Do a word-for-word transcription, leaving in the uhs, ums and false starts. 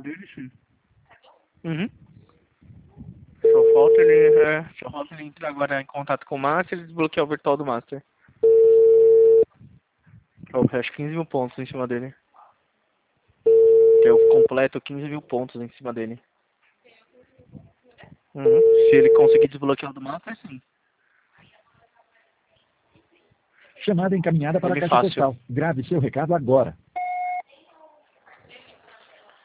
dele, sim. Uhum. Só falta ele, é, só falta ele entrar agora em contato com o Master e desbloquear o virtual do Master. Eu acho quinze mil pontos em cima dele. Eu completo quinze mil pontos em cima dele. Uhum. Se ele conseguir desbloquear o do Master, sim. Chamada encaminhada para a Ele caixa fácil. postal. Grave seu recado agora.